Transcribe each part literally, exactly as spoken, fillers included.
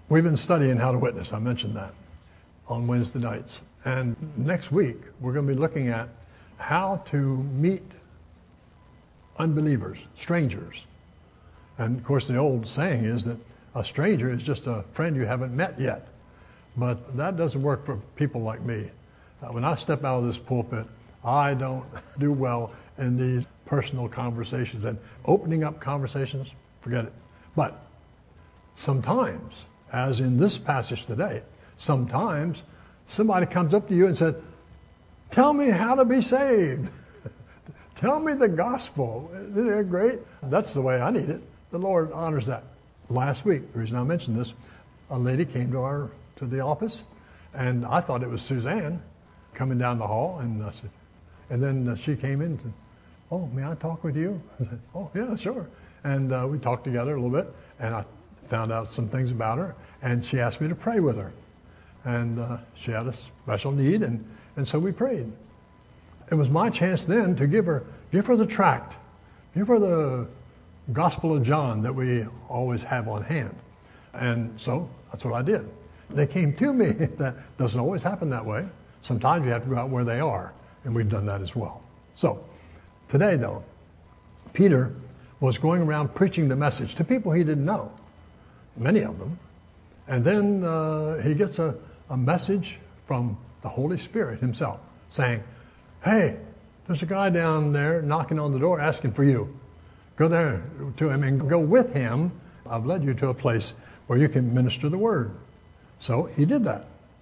We've been studying how to witness. I mentioned that on Wednesday nights. And next week, we're going to be looking at how to meet unbelievers, strangers. And of course, the old saying is that a stranger is just a friend you haven't met yet. But that doesn't work for people like me. Uh, when I step out of this pulpit, I don't do well in these personal conversations. And opening up conversations, forget it. But sometimes, as in this passage today, sometimes somebody comes up to you and says, tell me how to be saved. Tell me the gospel. Isn't that great? That's the way I need it. The Lord honors that. Last week, the reason I mentioned this, a lady came to our to the office, and I thought it was Suzanne coming down the hall, and I said, and then uh, she came in and said, oh, may I talk with you? I said, oh, yeah, sure. And uh, we talked together a little bit, and I found out some things about her, and she asked me to pray with her. And uh, she had a special need, and, and so we prayed. It was my chance then to give her, give her the tract, give her the Gospel of John that we always have on hand. And so that's what I did. They came to me. That doesn't always happen that way. Sometimes you have to go out where they are, and we've done that as well. So today, though, Peter was going around preaching the message to people he didn't know, many of them. And then uh, he gets a, a message from the Holy Spirit himself saying, hey, there's a guy down there knocking on the door asking for you. Go there to him and go with him. I've led you to a place where you can minister the word. So he did that.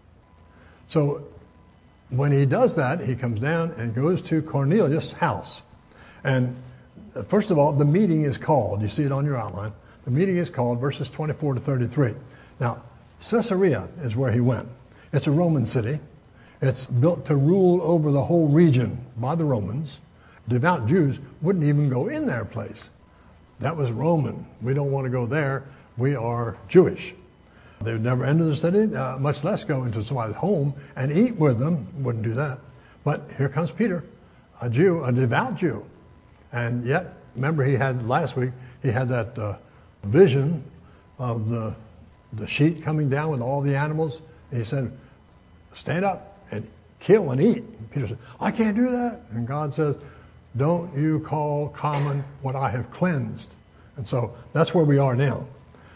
So when he does that, he comes down and goes to Cornelius' house. And first of all, the meeting is called. You see it on your outline. The meeting is called, verses twenty-four to thirty-three. Now, Caesarea is where he went. It's a Roman city. It's built to rule over the whole region by the Romans. Devout Jews wouldn't even go in their place. That was Roman. We don't want to go there. We are Jewish. They would never enter the city, uh, much less go into somebody's home and eat with them. Wouldn't do that. But here comes Peter, a Jew, a devout Jew. And yet, remember he had, last week, he had that uh, vision of the, the sheet coming down with all the animals. And he said, stand up and kill and eat. And Peter said, I can't do that. And God says, don't you call common what I have cleansed. And so that's where we are now.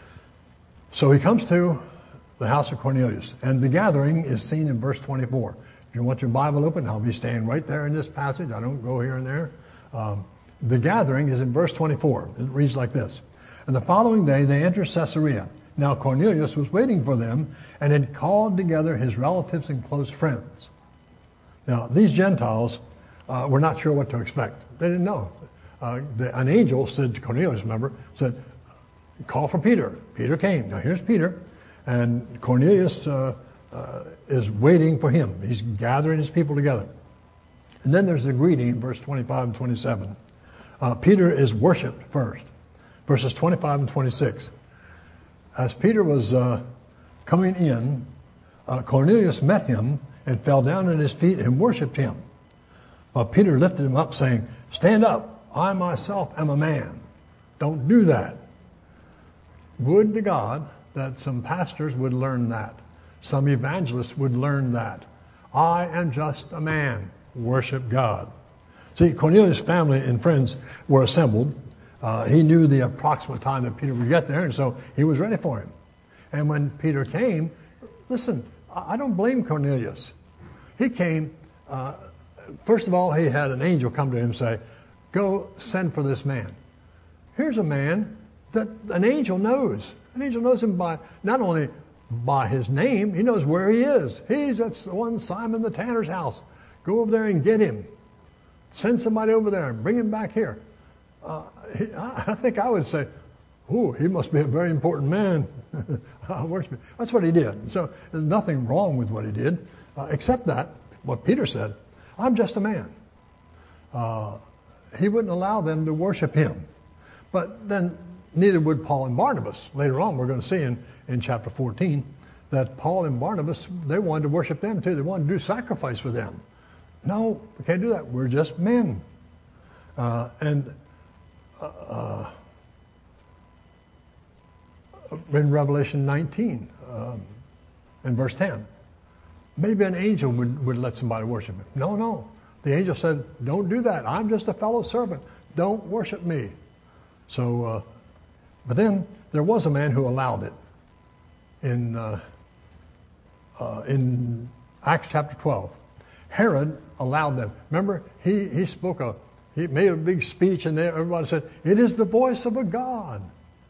So he comes to the house of Cornelius, and the gathering is seen in verse twenty-four. If you want your Bible open, I'll be staying right there in this passage. I don't go here and there. Um, the gathering is in verse twenty-four. It reads like this. And the following day they entered Caesarea. Now Cornelius was waiting for them and had called together his relatives and close friends. Now these Gentiles uh, were not sure what to expect. They didn't know. Uh, the, an angel said to Cornelius, remember, said, call for Peter. Peter came. Now here's Peter. And Cornelius uh, uh, is waiting for him. He's gathering his people together. And then there's the greeting in verse twenty-five and twenty-seven. Uh, Peter is worshipped first. Verses twenty-five and twenty-six. As Peter was uh, coming in, uh, Cornelius met him and fell down at his feet and worshipped him. But Peter lifted him up, saying, stand up. I myself am a man. Don't do that. Would to God that some pastors would learn that. Some evangelists would learn that. I am just a man. Worship God. See, Cornelius' family and friends were assembled. Uh, he knew the approximate time that Peter would get there, and so he was ready for him. And when Peter came, listen, I don't blame Cornelius. He came, uh, first of all, he had an angel come to him and say, go send for this man. Here's a man that an angel knows. An angel knows him by not only by his name, he knows where he is. He's at the one Simon the tanner's house. Go over there and get him. Send somebody over there and bring him back here. Uh, he, I think I would say, ooh, he must be a very important man. That's what he did. So there's nothing wrong with what he did, uh, except that, what Peter said, I'm just a man. Uh, he wouldn't allow them to worship him. But then neither would Paul and Barnabas. Later on, we're going to see in, in chapter fourteen that Paul and Barnabas, they wanted to worship them too. They wanted to do sacrifice for them. No, we can't do that. We're just men. Uh, and uh, in Revelation nineteen, um, in verse ten. Maybe an angel would, would let somebody worship him. No, no. The angel said, don't do that. I'm just a fellow servant. Don't worship me. So, uh, but then there was a man who allowed it. In, uh, uh, in Acts chapter twelve, Herod allowed them. Remember, he, he spoke a, he made a big speech and everybody said, it is the voice of a God.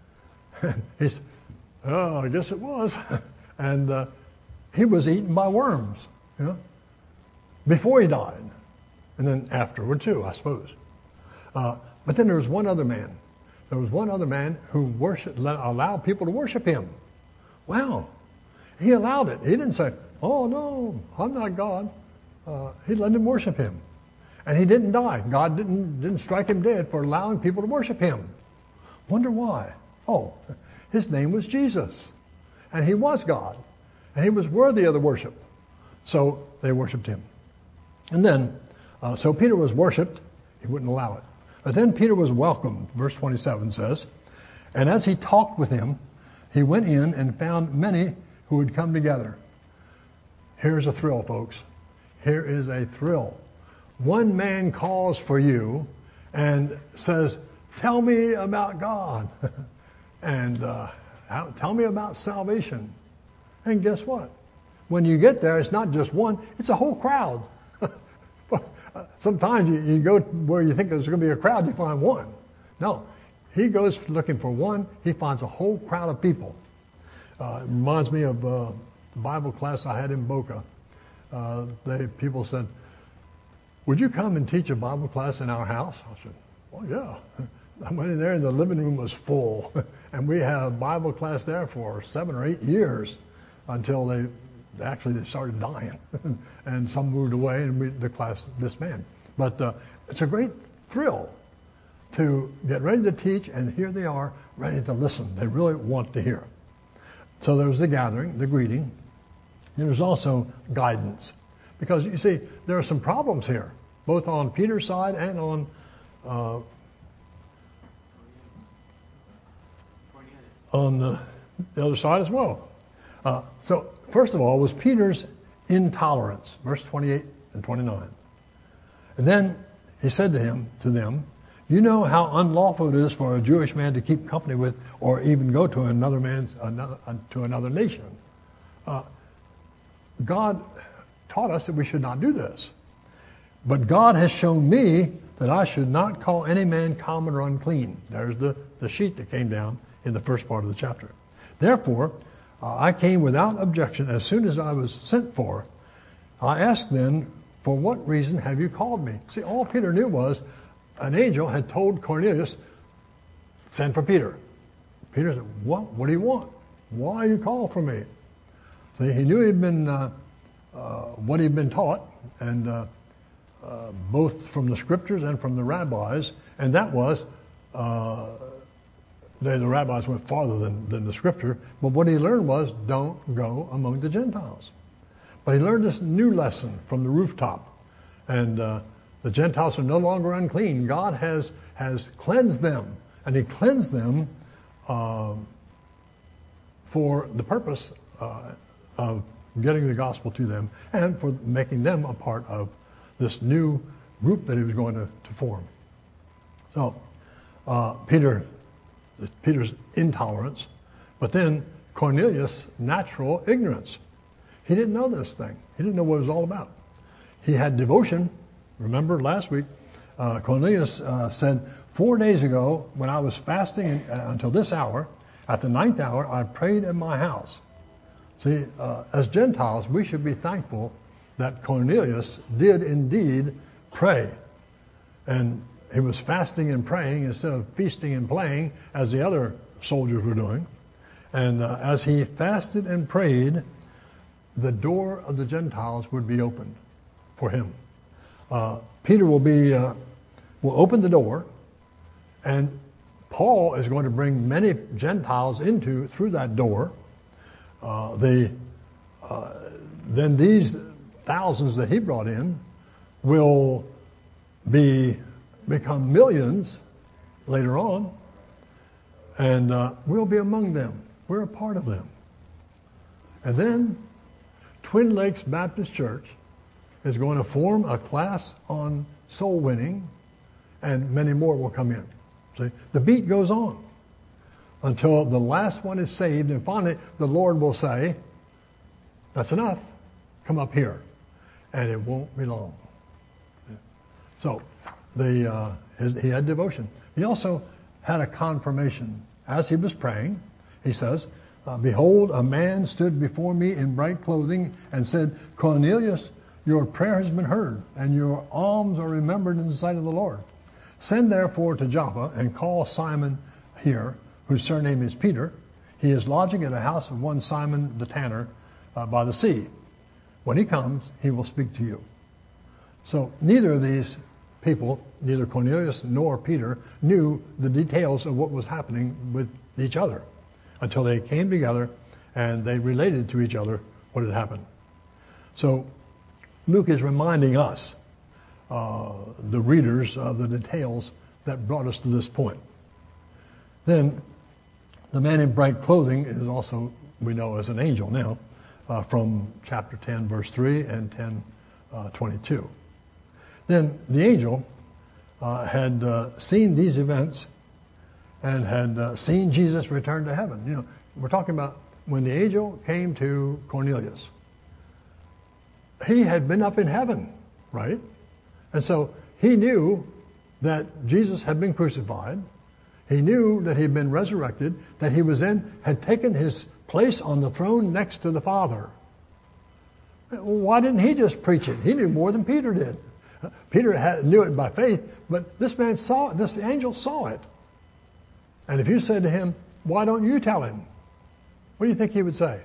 He said, oh, I guess it was. And uh, he was eaten by worms, you know, before he died. And then afterward too, I suppose. Uh, but then there was one other man. There was one other man who worshiped, allowed people to worship him. Wow. He allowed it. He didn't say, oh no, I'm not God. Uh, he let them worship him. And he didn't die. God didn't, didn't strike him dead for allowing people to worship him. Wonder why? Oh, his name was Jesus. And he was God. And he was worthy of the worship. So they worshiped him. And then, uh, so Peter was worshiped. He wouldn't allow it. But then Peter was welcomed, verse twenty-seven says. And as he talked with him, he went in and found many who had come together. Here's a thrill, folks. Here is a thrill. One man calls for you and says, tell me about God. and uh, tell me about salvation. And guess what? When you get there, it's not just one, it's a whole crowd. Sometimes you, you go where you think there's going to be a crowd, you find one. No, he goes looking for one, he finds a whole crowd of people. Uh, it reminds me of uh, the Bible class I had in Boca. Uh, they, people said, would you come and teach a Bible class in our house? I said, well, yeah. I went in there and the living room was full. And we had a Bible class there for seven or eight years until they actually they started dying. And some moved away and we, the class disbanded. But uh, it's a great thrill to get ready to teach, and here they are ready to listen. They really want to hear. So there was the gathering, the greeting. There was also guidance. Because you see, there are some problems here, both on Peter's side and on uh, on the, the other side as well. Uh, so first of all was Peter's intolerance, verse twenty-eight and twenty-nine. And then he said to him, to them, you know how unlawful it is for a Jewish man to keep company with or even go to another man's, another, uh, to another nation. Uh, God taught us that we should not do this. But God has shown me that I should not call any man common or unclean. There's the, the sheet that came down in the first part of the chapter. Therefore, uh, I came without objection as soon as I was sent for. I asked then, for what reason have you called me? See, all Peter knew was an angel had told Cornelius, send for Peter. Peter said, what? What do you want? Why you call for me? See, he knew he'd been, uh, uh, what he'd been taught, and uh, uh, both from the scriptures and from the rabbis, and that was, uh, the, the rabbis went farther than, than the scripture, but what he learned was, don't go among the Gentiles. But he learned this new lesson from the rooftop, and uh, the Gentiles are no longer unclean. God has, has cleansed them, and he cleansed them uh, for the purpose uh, of getting the gospel to them and for making them a part of this new group that he was going to, to form. So uh, Peter, Peter's intolerance, but then Cornelius' natural ignorance. He didn't know this thing. He didn't know what it was all about. He had devotion. Remember last week, uh, Cornelius uh, said, four days ago when I was fasting uh, until this hour, at the ninth hour, I prayed in my house. See, uh, as Gentiles, we should be thankful that Cornelius did indeed pray. And he was fasting and praying instead of feasting and playing as the other soldiers were doing. And uh, as he fasted and prayed, the door of the Gentiles would be opened for him. Uh, Peter will be uh, will open the door, and Paul is going to bring many Gentiles into through that door. Uh, the uh, then these thousands that he brought in will be become millions later on, and uh, we'll be among them. We're a part of them. And then Twin Lakes Baptist Church is going to form a class on soul winning, and many more will come in. See, the beat goes on until the last one is saved, and finally the Lord will say, that's enough, come up here. And it won't be long. So the, uh, his, he had devotion. He also had a confirmation. As he was praying, he says, uh, behold, a man stood before me in bright clothing and said, Cornelius, your prayer has been heard, and your alms are remembered in the sight of the Lord. Send therefore to Joppa and call Simon here, whose surname is Peter. He is lodging at a house of one Simon the tanner uh, by the sea. When he comes, he will speak to you. So neither of these people, neither Cornelius nor Peter, knew the details of what was happening with each other until they came together and they related to each other what had happened. So Luke is reminding us, uh, the readers, of the details that brought us to this point. Then the man in bright clothing is also, we know, as an angel now, uh, from chapter ten, verse three and ten, twenty-two. Then the angel uh, had uh, seen these events and had uh, seen Jesus return to heaven. You know, we're talking about when the angel came to Cornelius. He had been up in heaven, right? And so he knew that Jesus had been crucified. He knew that he had been resurrected, that he was in, had taken his place on the throne next to the Father. Why didn't he just preach it? He knew more than Peter did. Peter had, knew it by faith, but this man saw it, this angel saw it. And if you said to him, why don't you tell him? What do you think he would say?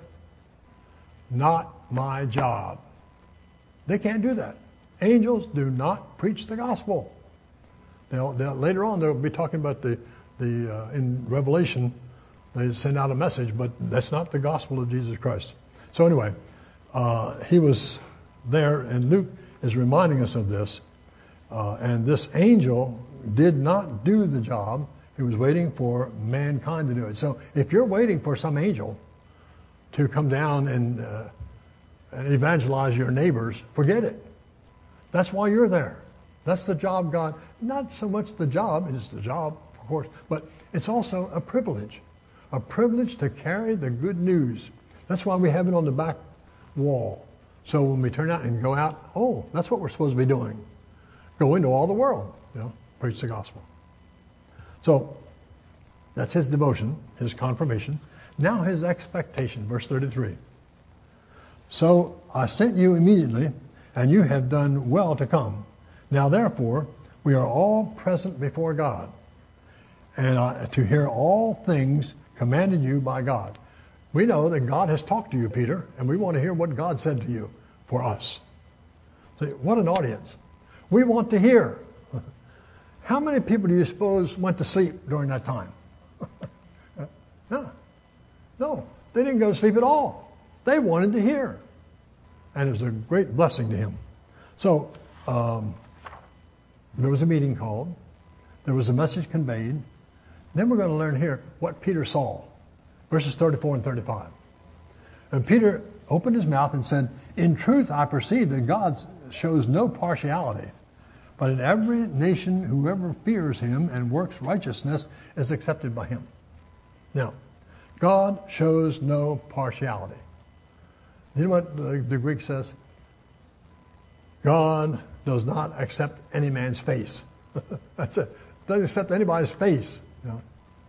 Not my job. They can't do that. Angels do not preach the gospel. They'll, they'll, later on, they'll be talking about the, the uh, in Revelation, they send out a message, but that's not the gospel of Jesus Christ. So anyway, uh, he was there, and Luke is reminding us of this. Uh, and this angel did not do the job. He was waiting for mankind to do it. So if you're waiting for some angel to come down and, uh, and evangelize your neighbors, forget it. That's why you're there. That's the job God, not so much the job, it's the job, of course, but it's also a privilege. A privilege to carry the good news. That's why we have it on the back wall. So when we turn out and go out, oh, that's what we're supposed to be doing. Go into all the world, you know, preach the gospel. So that's his devotion, his confirmation. Now his expectation, verse thirty-three. So I sent you immediately, and you have done well to come. Now therefore, we are all present before God, and uh, to hear all things commanded you by God. We know that God has talked to you, Peter, and we want to hear what God said to you for us. See, what an audience. We want to hear. How many people do you suppose went to sleep during that time? no. no, they didn't go to sleep at all. They wanted to hear. And it was a great blessing to him. So um, there was a meeting called. There was a message conveyed. Then we're going to learn here what Peter saw. Verses thirty-four and thirty-five. And Peter opened his mouth and said, in truth I perceive that God shows no partiality, but in every nation whoever fears him and works righteousness is accepted by him. Now, God shows no partiality. You know what the, the Greek says? God does not accept any man's face. That's it. Doesn't accept anybody's face. You know?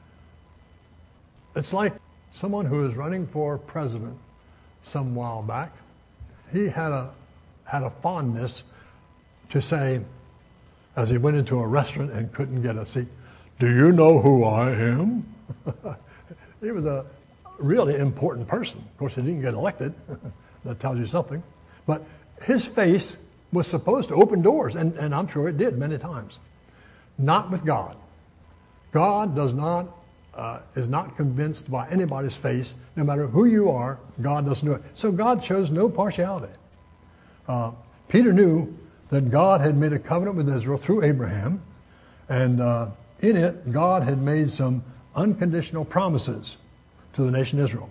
It's like someone who was running for president some while back. He had a had a fondness to say, as he went into a restaurant and couldn't get a seat, do you know who I am? He was a really important person. Of course, he didn't get elected. That tells you something. But his face was supposed to open doors, and, and I'm sure it did many times. Not with God. God does not, uh, is not convinced by anybody's face. No matter who you are, God doesn't do it. So God shows no partiality. Uh, Peter knew that God had made a covenant with Israel through Abraham, and uh, in it, God had made some unconditional promises to the nation Israel.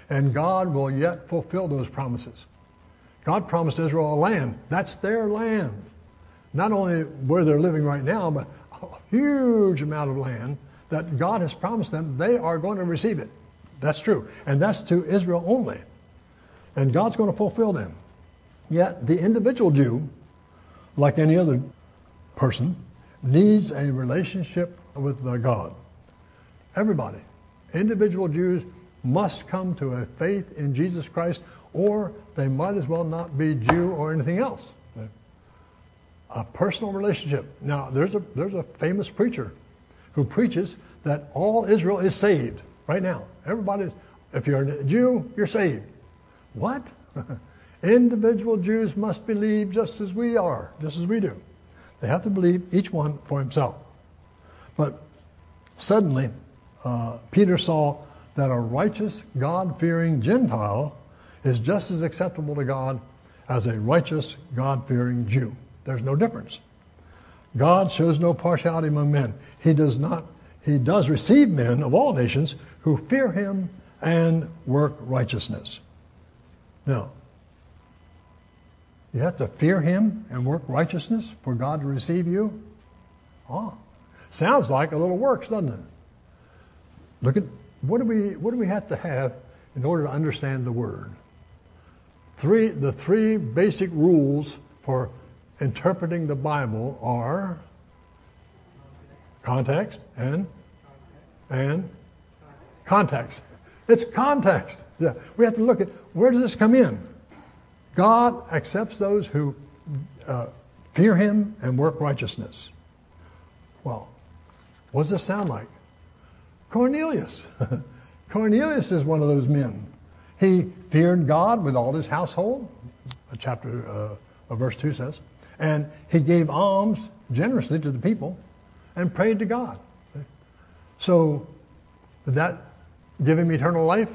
And God will yet fulfill those promises. God promised Israel a land. That's their land. Not only where they're living right now, but a huge amount of land that God has promised them. They are going to receive it. That's true. And that's to Israel only. And God's going to fulfill them. Yet the individual Jew, like any other person, needs a relationship with God. Everybody. Individual Jews must come to a faith in Jesus Christ, or they might as well not be Jew or anything else. A personal relationship. Now, there's a there's a famous preacher who preaches that all Israel is saved right now. Everybody, if you're a Jew, you're saved. What? Individual Jews must believe just as we are, just as we do. They have to believe each one for himself. But suddenly, uh, Peter saw that a righteous, God-fearing Gentile is just as acceptable to God as a righteous, God-fearing Jew. There's no difference. God shows no partiality among men. He does not, he does receive men of all nations who fear him and work righteousness. Now, you have to fear him and work righteousness for God to receive you? Oh, sounds like a little works, doesn't it? Look at, what do we, what do we have to have in order to understand the Word? Three, the three basic rules for interpreting the Bible are context and and context. It's context. Yeah, we have to look at, where does this come in? God accepts those who uh, fear him and work righteousness. Well, what does this sound like? Cornelius. Cornelius is one of those men. He feared God with all his household, chapter uh, verse two says, and he gave alms generously to the people and prayed to God. So, did that give him eternal life?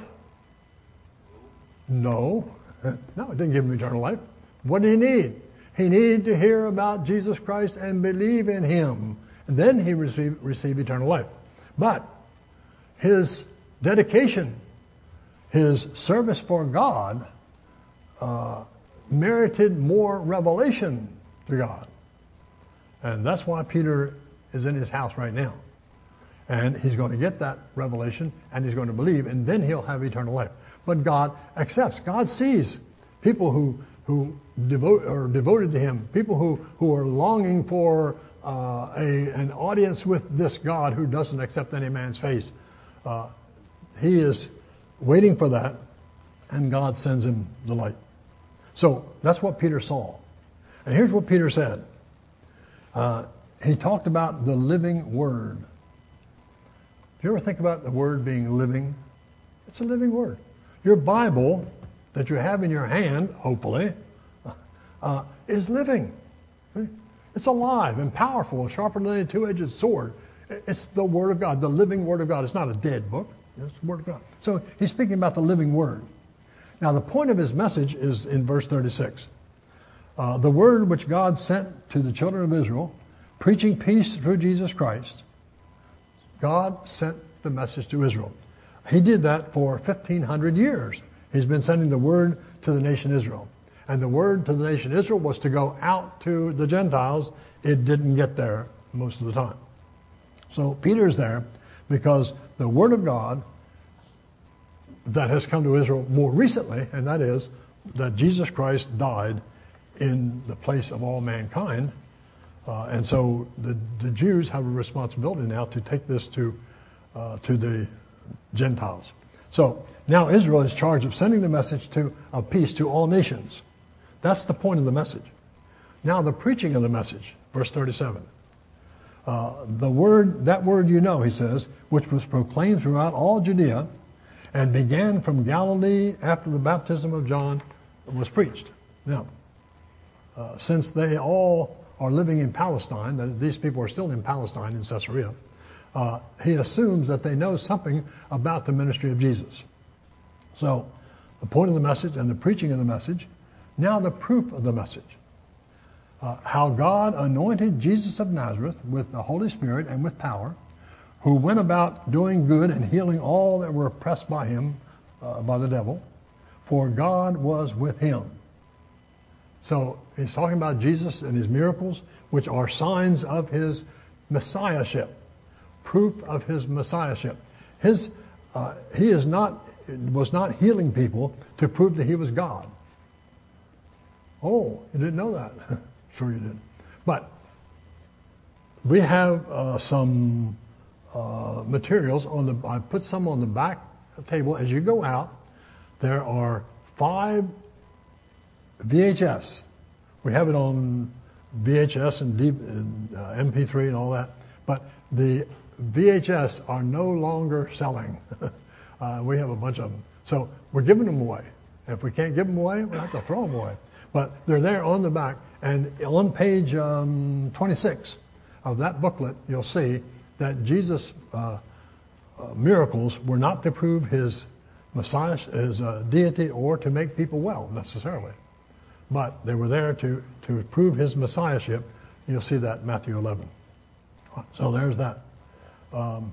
No. No, it didn't give him eternal life. What did he need? He needed to hear about Jesus Christ and believe in him. And then he received, received eternal life. But his dedication, his service for God, uh, merited more revelation to God. And that's why Peter is in his house right now. And he's going to get that revelation, and he's going to believe, and then he'll have eternal life. But God accepts. God sees people who who devote are devoted to him, people who, who are longing for uh, a an audience with this God who doesn't accept any man's face. Uh, he is waiting for that, and God sends him the light. So that's what Peter saw. And here's what Peter said. Uh, he talked about the living Word. Do you ever think about the Word being living? It's a living Word. Your Bible that you have in your hand, hopefully, uh, is living. It's alive and powerful, sharper than a two-edged sword. It's the Word of God, the living Word of God. It's not a dead book. It's the Word of God. So he's speaking about the living Word. Now, the point of his message is in verse thirty-six. Uh, the Word which God sent to the children of Israel, preaching peace through Jesus Christ. God sent the message to Israel. He did that for fifteen hundred years. He's been sending the word to the nation Israel. And the word to the nation Israel was to go out to the Gentiles. It didn't get there most of the time. So Peter's there because the word of God that has come to Israel more recently, and that is that Jesus Christ died in the place of all mankind. Uh, and so the, the Jews have a responsibility now to take this to uh, to the Gentiles. So now Israel is charged of sending the message to of peace to all nations. That's the point of the message. Now the preaching of the message, verse thirty-seven. Uh, the word, that word you know, he says, which was proclaimed throughout all Judea and began from Galilee after the baptism of John was preached. Now, uh, since they all are living in Palestine, that is, these people are still in Palestine, in Caesarea, uh, he assumes that they know something about the ministry of Jesus. So, the point of the message and the preaching of the message, now the proof of the message. Uh, how God anointed Jesus of Nazareth with the Holy Spirit and with power, who went about doing good and healing all that were oppressed by him, uh, by the devil, for God was with him. So he's talking about Jesus and his miracles, which are signs of his messiahship, proof of his messiahship. His, uh, he is not, was not healing people to prove that he was God. Oh, you didn't know that? Sure you did. But we have uh, some uh, materials on the, I put some on the back table. As you go out, there are five V H S. We have it on V H S and, D, and uh, M P three and all that. But the V H S are no longer selling. uh, we have a bunch of them. So we're giving them away. If we can't give them away, we'll have to throw them away. But they're there on the back. And on page um, twenty-six of that booklet, you'll see that Jesus' uh, uh, miracles were not to prove his Messiah, his uh, deity, or to make people well necessarily. But they were there to, to prove his messiahship. You'll see that in Matthew eleven. So there's that. Um,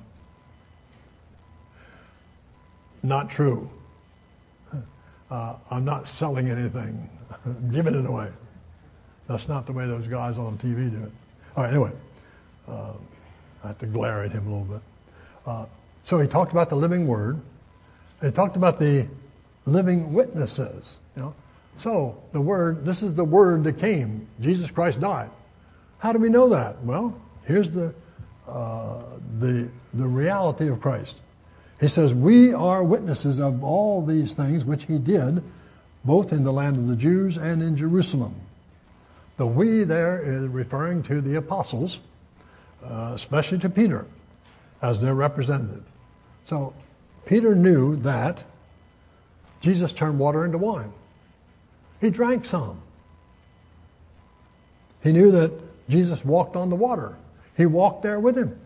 not true. Uh, I'm not selling anything. Giving it away. That's not the way those guys on T V do it. All right, anyway. Uh, I have to glare at him a little bit. Uh, so he talked about the living word. He talked about the living witnesses. You know, so the word. This is the word that came. Jesus Christ died. How do we know that? Well, here's the uh, the the reality of Christ. He says, "We are witnesses of all these things which he did, both in the land of the Jews and in Jerusalem." The "we" there is referring to the apostles, uh, especially to Peter, as their representative. So Peter knew that Jesus turned water into wine. He drank some. He knew that Jesus walked on the water. He walked there with him.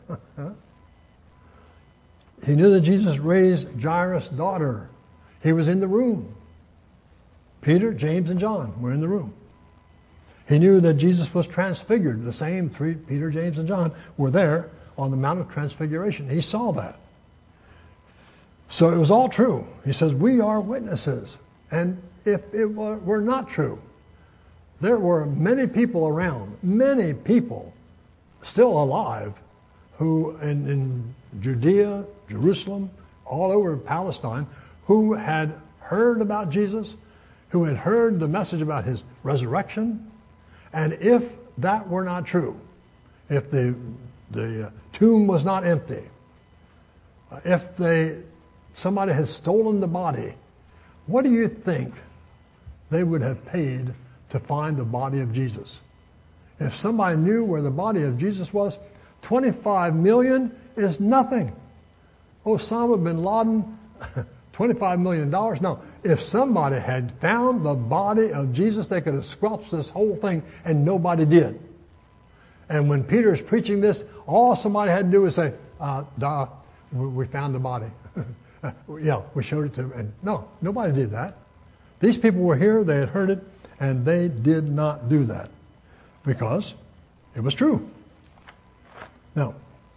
He knew that Jesus raised Jairus' daughter. He was in the room. Peter, James, and John were in the room. He knew that Jesus was transfigured. The same three, Peter, James, and John, were there on the Mount of Transfiguration. He saw that. So it was all true. He says, we are witnesses. And if it were, were not true, there were many people around, many people still alive who in, in Judea, Jerusalem, all over Palestine, who had heard about Jesus, who had heard the message about his resurrection. And if that were not true, if the, the uh, tomb was not empty, uh, if they, somebody had stolen the body, what do you think they would have paid to find the body of Jesus? If somebody knew where the body of Jesus was, twenty-five million is nothing. Osama bin Laden, twenty-five million dollars? No. If somebody had found the body of Jesus, they could have squelched this whole thing, and nobody did. And when Peter is preaching this, all somebody had to do was say, uh, duh, we found the body. Yeah, we showed it to them. And no, nobody did that. These people were here, they had heard it, and they did not do that because it was true. Now,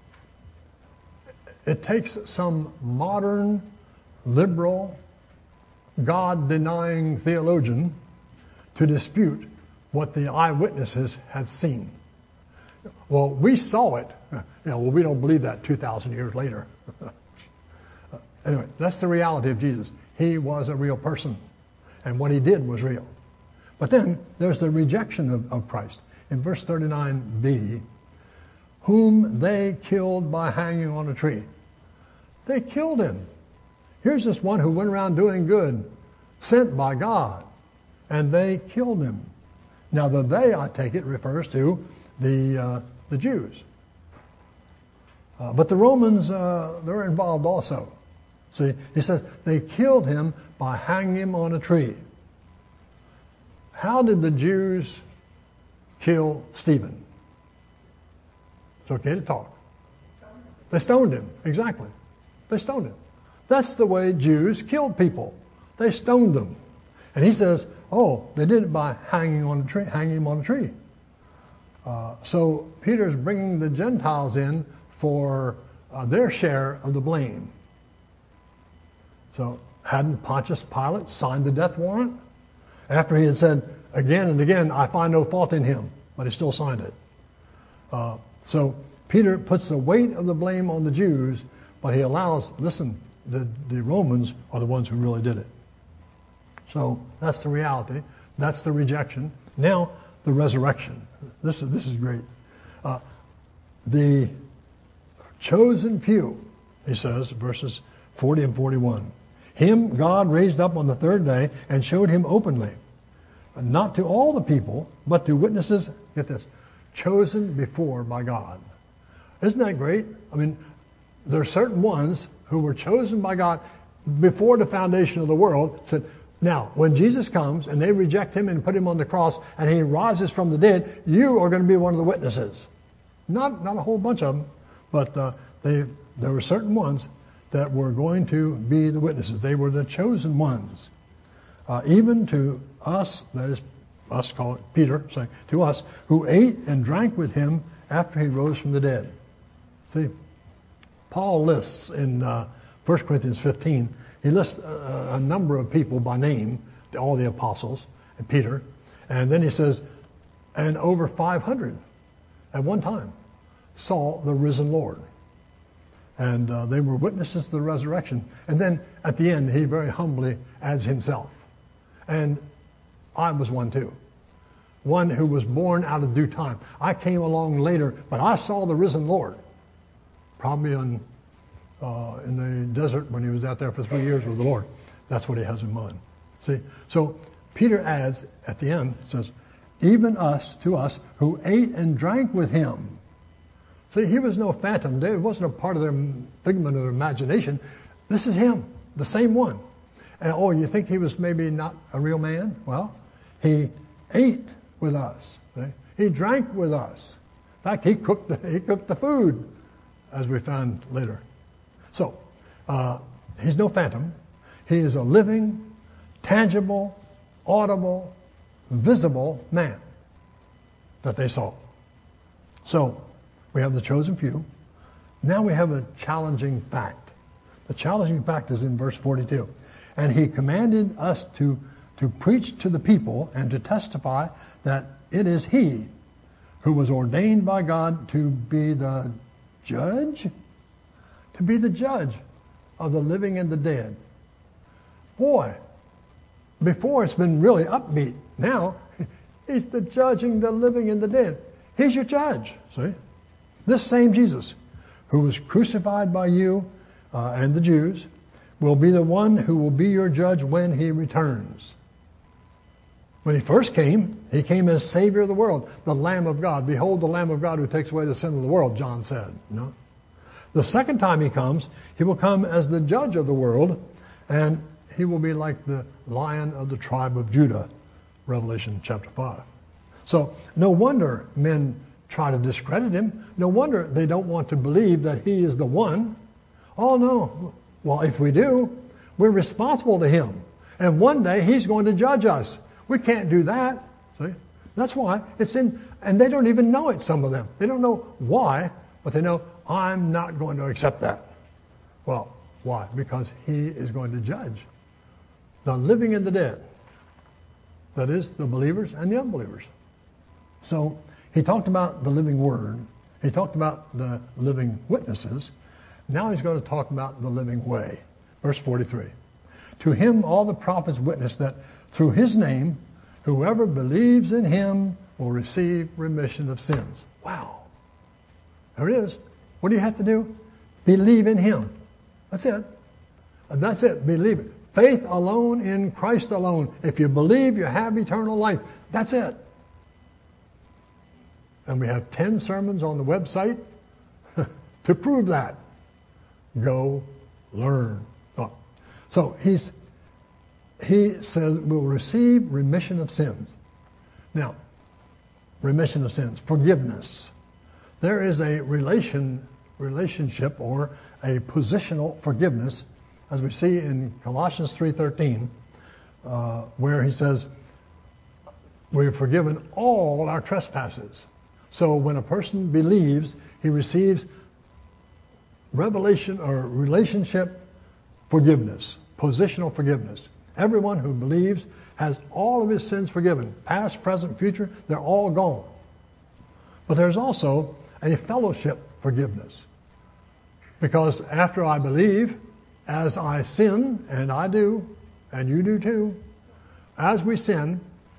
it takes some modern, liberal, God-denying theologian to dispute what the eyewitnesses had seen. Well, we saw it. Yeah, well, we don't believe that two thousand years later. Anyway, that's the reality of Jesus. He was a real person, and what he did was real. But then there's the rejection of, of Christ. In verse thirty-nine b, whom they killed by hanging on a tree. They killed him. Here's this one who went around doing good, sent by God, and they killed him. Now the they, I take it, refers to the uh, the Jews. Uh, but the Romans, uh, they're involved also. See, he says they killed him by hanging him on a tree. How did the Jews kill Stephen? It's okay to talk. They stoned him, exactly. They stoned him. That's the way Jews killed people. They stoned them. And he says, oh, they did it by hanging on a tree, hanging him on a tree. Uh, so Peter's bringing the Gentiles in for uh, their share of the blame. So Hadn't Pontius Pilate signed the death warrant? After he had said again and again, I find no fault in him, but he still signed it. Uh, so Peter puts the weight of the blame on the Jews, but he allows, listen, the, the Romans are the ones who really did it. So that's the reality. That's the rejection. Now, the resurrection. This is, this is great. Uh, the chosen few, he says, verses forty and forty-one. Him God raised up on the third day and showed him openly, not to all the people, but to witnesses, get this, chosen before by God. Isn't that great? I mean, there are certain ones who were chosen by God before the foundation of the world, said, now, when Jesus comes and they reject him and put him on the cross and he rises from the dead, you are going to be one of the witnesses. Not, not a whole bunch of them, but uh, they, there were certain ones that were going to be the witnesses. They were the chosen ones. Uh, even to us, that is, us call it Peter, saying to us, who ate and drank with him after he rose from the dead. See, Paul lists in uh, First Corinthians fifteen, he lists a, a number of people by name, all the apostles, and Peter, and then he says, and over five hundred at one time saw the risen Lord. And uh, they were witnesses to the resurrection. And then at the end, he very humbly adds himself. And I was one too. One who was born out of due time. I came along later, but I saw the risen Lord. Probably on, uh, in the desert when he was out there for three years with the Lord. That's what he has in mind. See? So Peter adds at the end, says, even us, to us, who ate and drank with him. See, he was no phantom. It wasn't a part of their figment of their imagination. This is him, the same one. And oh, you think he was maybe not a real man? Well, he ate with us. See? He drank with us. In fact, he cooked the, he cooked the food, as we found later. So, uh, he's no phantom. He is a living, tangible, audible, visible man that they saw. So, we have the chosen few. Now we have a challenging fact. The challenging fact is in verse forty-two. And he commanded us to, to preach to the people and to testify that it is he who was ordained by God to be the judge? To be the judge of the living and the dead. Boy, before it's been really upbeat. Now, he's the judging the living and the dead. He's your judge, see? This same Jesus, who was crucified by you uh, and the Jews, will be the one who will be your judge when he returns. When he first came, he came as Savior of the world, the Lamb of God. Behold the Lamb of God who takes away the sin of the world, John said. You know? The second time he comes, he will come as the judge of the world, and he will be like the Lion of the tribe of Judah, Revelation chapter five. So no wonder men try to discredit him. No wonder they don't want to believe that he is the one. Oh no. Well, if we do, we're responsible to him. And one day he's going to judge us. We can't do that. See? That's why it's in, and they don't even know it, some of them. They don't know why, but they know, I'm not going to accept that. Well, why? Because he is going to judge the living and the dead. That is, the believers and the unbelievers. So, he talked about the living word. He talked about the living witnesses. Now he's going to talk about the living way. Verse forty-three. To him all the prophets witness that through his name, whoever believes in him will receive remission of sins. Wow. There it is. What do you have to do? Believe in him. That's it. And that's it. Believe it. Faith alone in Christ alone. If you believe, you have eternal life. That's it. And we have ten sermons on the website to prove that. Go learn. Oh. So he's he says we'll receive remission of sins. Now, remission of sins, forgiveness. There is a relation relationship or a positional forgiveness, as we see in Colossians three thirteen, uh, where he says we've forgiven all our trespasses. So when a person believes, he receives revelation or relationship forgiveness. positional forgiveness. Everyone who believes has all of his sins forgiven. Past, present, future, they're all gone. But there's also a fellowship forgiveness. Because after I believe, as I sin, and I do, and you do too, as we sin,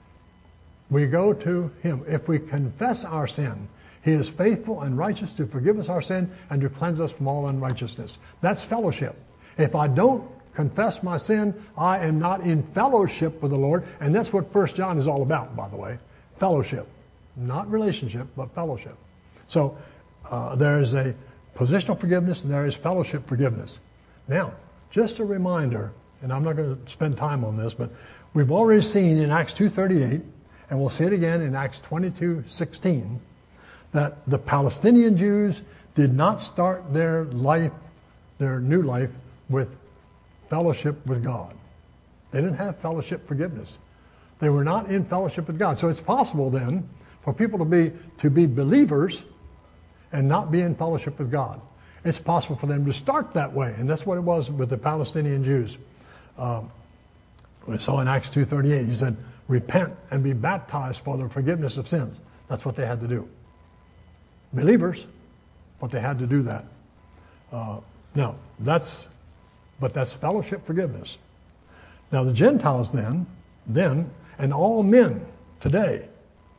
we go to him. If we confess our sin, he is faithful and righteous to forgive us our sin and to cleanse us from all unrighteousness. That's fellowship. If I don't confess my sin, I am not in fellowship with the Lord. And that's what First John is all about, by the way. Fellowship. Not relationship, but fellowship. So uh, there is a positional forgiveness and there is fellowship forgiveness. Now, just a reminder, and I'm not going to spend time on this, but we've already seen in Acts two thirty-eight, and we'll see it again in Acts twenty-two sixteen, that the Palestinian Jews did not start their life, their new life, with fellowship with God. They didn't have fellowship forgiveness. They were not in fellowship with God. So it's possible then for people to be to be believers and not be in fellowship with God. It's possible for them to start that way, and that's what it was with the Palestinian Jews. Um, we saw in Acts two thirty-eight, he said, repent and be baptized for the forgiveness of sins. That's what they had to do. Believers, but they had to do that. Uh, now, that's, but that's fellowship forgiveness. Now the Gentiles then, then, and all men today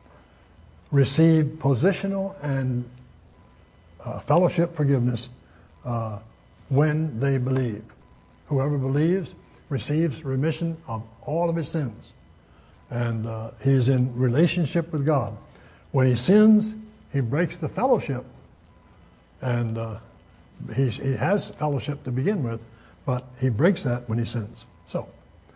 receive positional and uh, fellowship forgiveness uh, when they believe. Whoever believes receives remission of all of his sins. And uh, he's in relationship with God. When he sins, he breaks the fellowship. And uh, he's, he has fellowship to begin with, but he breaks that when he sins. So,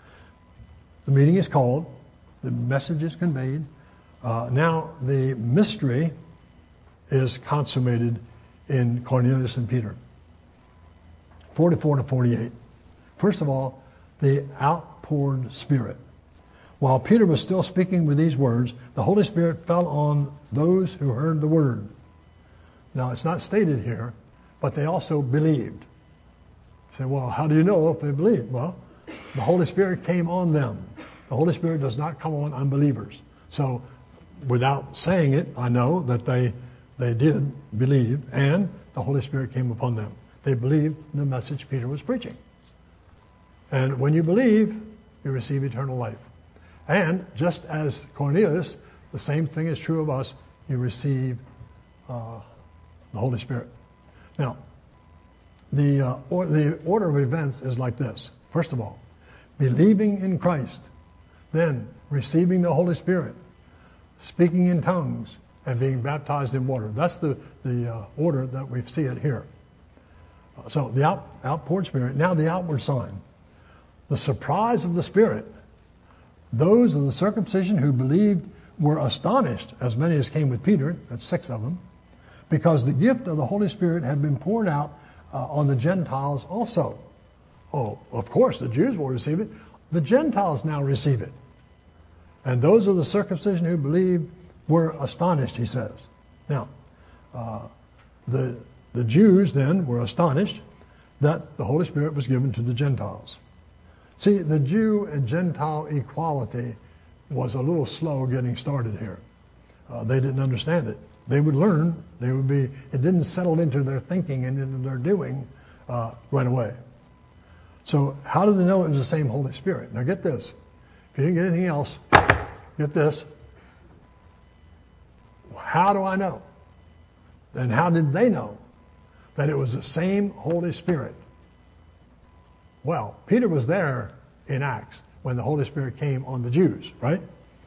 the meeting is called. The message is conveyed. Uh, now, the mystery is consummated in Cornelius and Peter. forty-four to forty-eight. First of all, the outpoured Spirit. While Peter was still speaking with these words, the Holy Spirit fell on those who heard the word. Now, it's not stated here, but they also believed. You say, well, how do you know if they believed? Well, the Holy Spirit came on them. The Holy Spirit does not come on unbelievers. So, without saying it, I know that they they did believe, and the Holy Spirit came upon them. They believed the message Peter was preaching. And when you believe, you receive eternal life. And just as Cornelius, the same thing is true of us, you receive uh, the Holy Spirit. Now, the, uh, or, the order of events is like this. First of all, believing in Christ, then receiving the Holy Spirit, speaking in tongues, and being baptized in water. That's the, the uh, order that we see it here. Uh, so the out, outpoured Spirit, now the outward sign. The surprise of the Spirit. Those of the circumcision who believed were astonished, as many as came with Peter, that's six of them, because the gift of the Holy Spirit had been poured out uh, on the Gentiles also. Oh, of course, the Jews will receive it. The Gentiles now receive it. And those of the circumcision who believed were astonished, he says. Now, uh, the, the Jews then were astonished that the Holy Spirit was given to the Gentiles. See, the Jew and Gentile equality was a little slow getting started here. Uh, they didn't understand it. They would learn. They would be. It didn't settle into their thinking and into their doing uh, right away. So how did they know it was the same Holy Spirit? Now get this. If you didn't get anything else, get this. How do I know? And how did they know that it was the same Holy Spirit? Well, Peter was there in Acts when the Holy Spirit came on the Jews, right?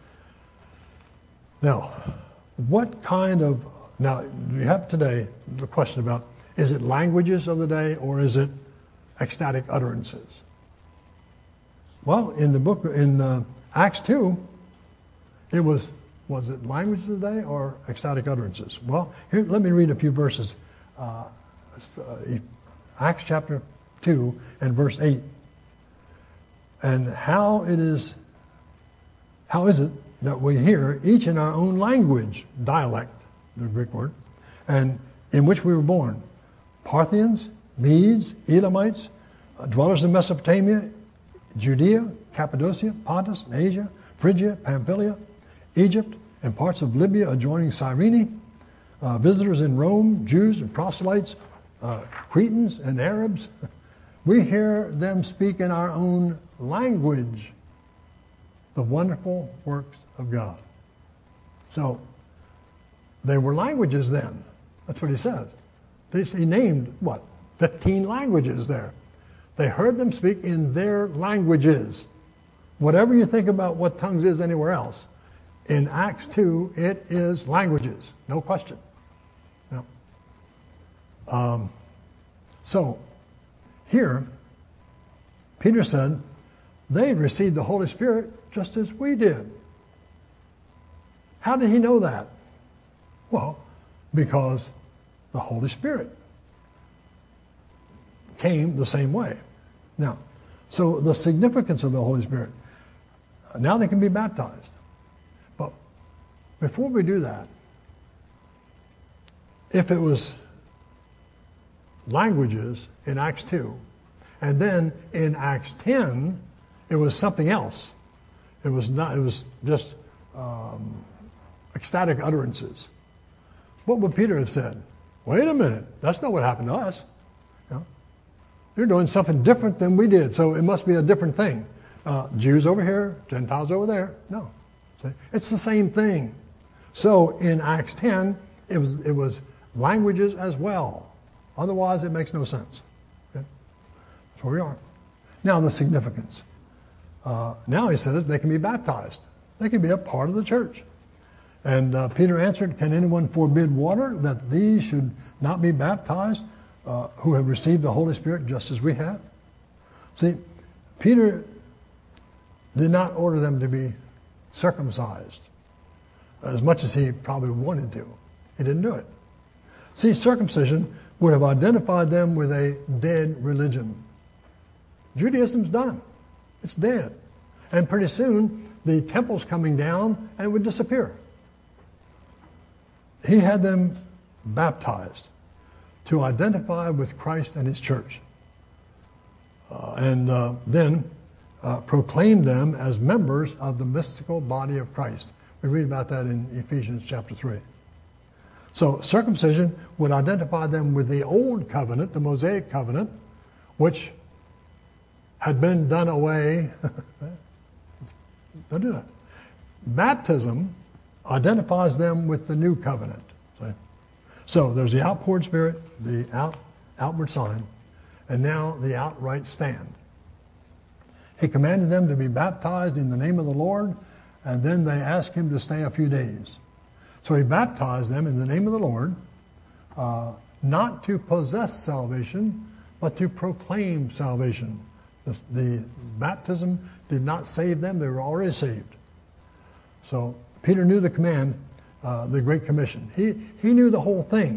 Now, what kind of, now you have today the question about, is it languages of the day or is it ecstatic utterances? Well, in the book, in uh, Acts two, it was, was it languages of the day or ecstatic utterances? Well, here, let me read a few verses. Uh, Acts chapter two and verse eight. And how it is, how is it that we hear each in our own language, dialect, the Greek word, and in which we were born? Parthians, Medes, Elamites, uh, dwellers in Mesopotamia, Judea, Cappadocia, Pontus, Asia, Phrygia, Pamphylia, Egypt, and parts of Libya adjoining Cyrene, uh, visitors in Rome, Jews and proselytes, uh, Cretans and Arabs. We hear them speak in our own language the wonderful works of God. So, they were languages then. That's what he says. He named, what, fifteen languages there. They heard them speak in their languages. Whatever you think about what tongues is anywhere else, in Acts two, it is languages. No question. No. Um, so, here, Peter said, they received the Holy Spirit just as we did. How did he know that? Well, because the Holy Spirit came the same way. Now, so the significance of the Holy Spirit, now they can be baptized. But before we do that, if it was languages in Acts two, and then in Acts ten, it was something else. It was not. It was just um, ecstatic utterances. What would Peter have said? Wait a minute, that's not what happened to us. You know? You're doing something different than we did, so it must be a different thing. Uh, Jews over here, Gentiles over there. No, see? It's the same thing. So in Acts ten, it was it was languages as well. Otherwise, it makes no sense. Okay? That's where we are. Now the significance. Uh, now he says they can be baptized. They can be a part of the church. And uh, Peter answered, can anyone forbid water that these should not be baptized uh, who have received the Holy Spirit just as we have? See, Peter did not order them to be circumcised as much as he probably wanted to. He didn't do it. See, circumcision would have identified them with a dead religion. Judaism's done. It's dead. And pretty soon, the temple's coming down and it would disappear. He had them baptized to identify with Christ and his church. Uh, and uh, then uh, proclaimed them as members of the mystical body of Christ. We read about that in Ephesians chapter three. So circumcision would identify them with the old covenant, the Mosaic covenant, which had been done away. Don't do that. Baptism identifies them with the new covenant. See? So there's the outpoured spirit, the out, outward sign, and now the outright stand. He commanded them to be baptized in the name of the Lord, and then they asked him to stay a few days. So he baptized them in the name of the Lord, uh, not to possess salvation, but to proclaim salvation. The, the baptism did not save them, they were already saved. So Peter knew the command, uh, the Great Commission. He, he knew the whole thing.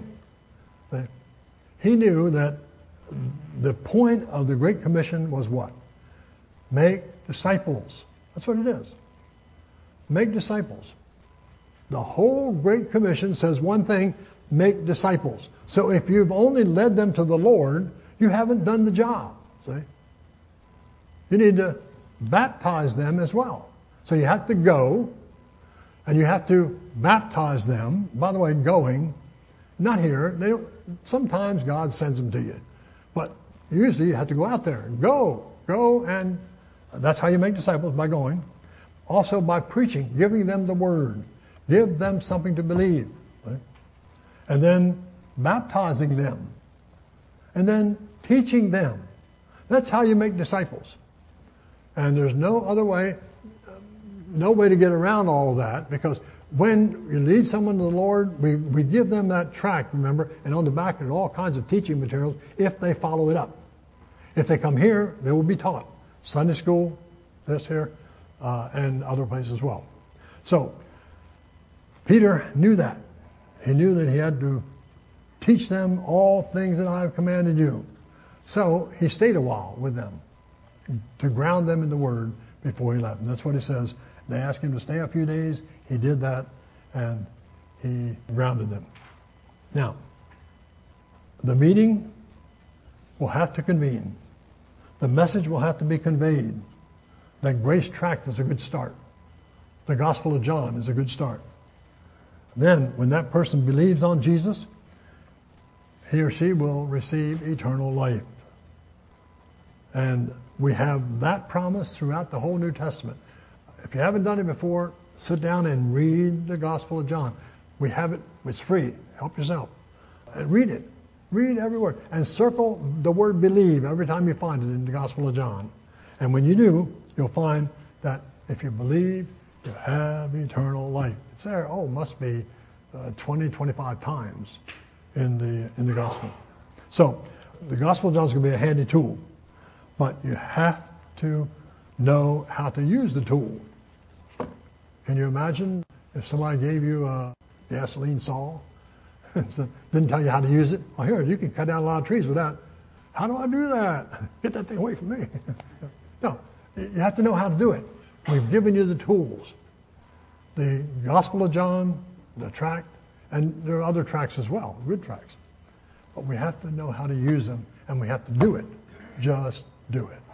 He knew that the point of the Great Commission was what? Make disciples. That's what it is. Make disciples. The whole Great Commission says one thing, make disciples. So if you've only led them to the Lord, you haven't done the job. See? You need to baptize them as well. So you have to go, and you have to baptize them. By the way, going, not here. They don't, sometimes God sends them to you. But usually you have to go out there. Go. Go, and that's how you make disciples, by going. Also by preaching, giving them the word. Give them something to believe. Right? And then baptizing them. And then teaching them. That's how you make disciples. And there's no other way, no way to get around all of that, because when you lead someone to the Lord, we, we give them that tract, remember, and on the back there's all kinds of teaching materials if they follow it up. If they come here, they will be taught. Sunday school, this here, uh, and other places as well. So, Peter knew that. He knew that he had to teach them all things that I have commanded you. So, he stayed a while with them to ground them in the Word before he left. And that's what he says. They asked him to stay a few days. He did that, and he grounded them. Now, the meeting will have to convene. The message will have to be conveyed. then Grace Tract is a good start. The Gospel of John is a good start. Then, when that person believes on Jesus, he or she will receive eternal life. And we have that promise throughout the whole New Testament. If you haven't done it before, sit down and read the Gospel of John. We have it, it's free. Help yourself. And read it. Read every word. And circle the word believe every time you find it in the Gospel of John. And when you do, you'll find that if you believe, you have eternal life. It's there, oh, must be uh, twenty, twenty-five times in the, in the Gospel. So, the Gospel of John is going to be a handy tool. But you have to know how to use the tool. Can you imagine if somebody gave you a gasoline saw and didn't tell you how to use it? Well, here, you can cut down a lot of trees with that. How do I do that? Get that thing away from me. No, you have to know how to do it. We've given you the tools. The Gospel of John, the tract, and there are other tracts as well, good tracts. But we have to know how to use them, and we have to do it. Just do it.